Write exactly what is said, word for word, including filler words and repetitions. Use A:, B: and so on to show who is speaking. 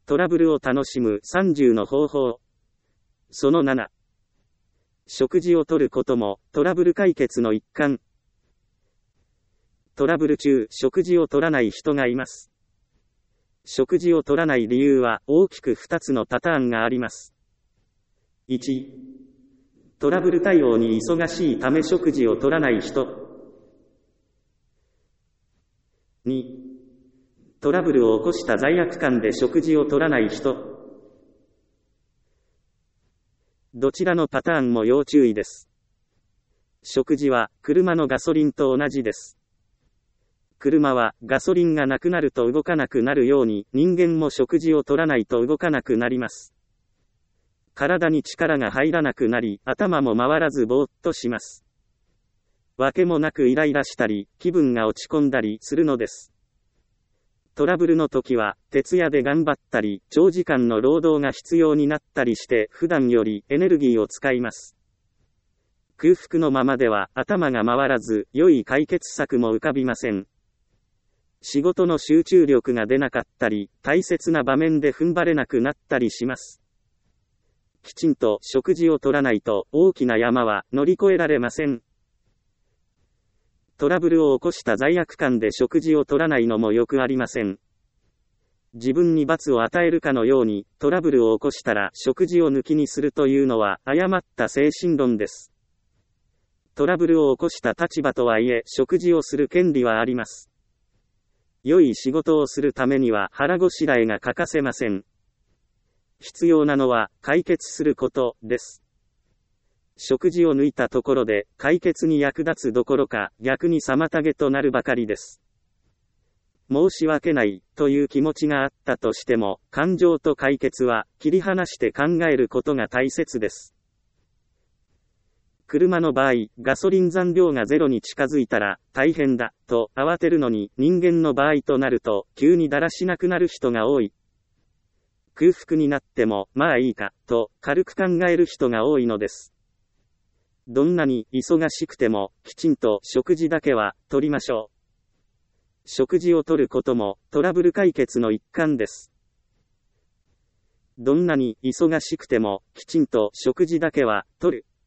A: トラブルを楽しむさんじゅうの方法。そのなな。食事をとることもトラブル解決の一環。トラブル中、食事をとらない人がいます。食事をとらない理由は大きくふたつのパターンがあります。いち、トラブル対応に忙しいため食事をとらない人。に、トラブルを起こした罪悪感で食事をとらない人。どちらのパターンも要注意です。食事は車のガソリンと同じです。車はガソリンがなくなると動かなくなるように、人間も食事をとらないと動かなくなります。体に力が入らなくなり、頭も回らずぼーっとします。わけもなくイライラしたり、気分が落ち込んだりするのです。トラブルの時は、徹夜で頑張ったり、長時間の労働が必要になったりして、普段よりエネルギーを使います。空腹のままでは頭が回らず、良い解決策も浮かびません。仕事の集中力が出なかったり、大切な場面で踏ん張れなくなったりします。きちんと食事をとらないと大きな山は乗り越えられません。トラブルを起こした罪悪感で食事をとらないのもよくありません。自分に罰を与えるかのように、トラブルを起こしたら食事を抜きにするというのは誤った精神論です。トラブルを起こした立場とはいえ、食事をする権利はあります。良い仕事をするためには腹ごしらえが欠かせません。必要なのは解決することです。食事を抜いたところで解決に役立つどころか逆に妨げとなるばかりです。申し訳ないという気持ちがあったとしても、感情と解決は切り離して考えることが大切です。車の場合、ガソリン残量がゼロに近づいたら大変だと慌てるのに、人間の場合となると急にだらしなくなる人が多い。空腹になってもまあいいかと軽く考える人が多いのです。どんなに忙しくてもきちんと食事だけはとりましょう。食事をとることもトラブル解決の一環です。どんなに忙しくてもきちんと食事だけはとる。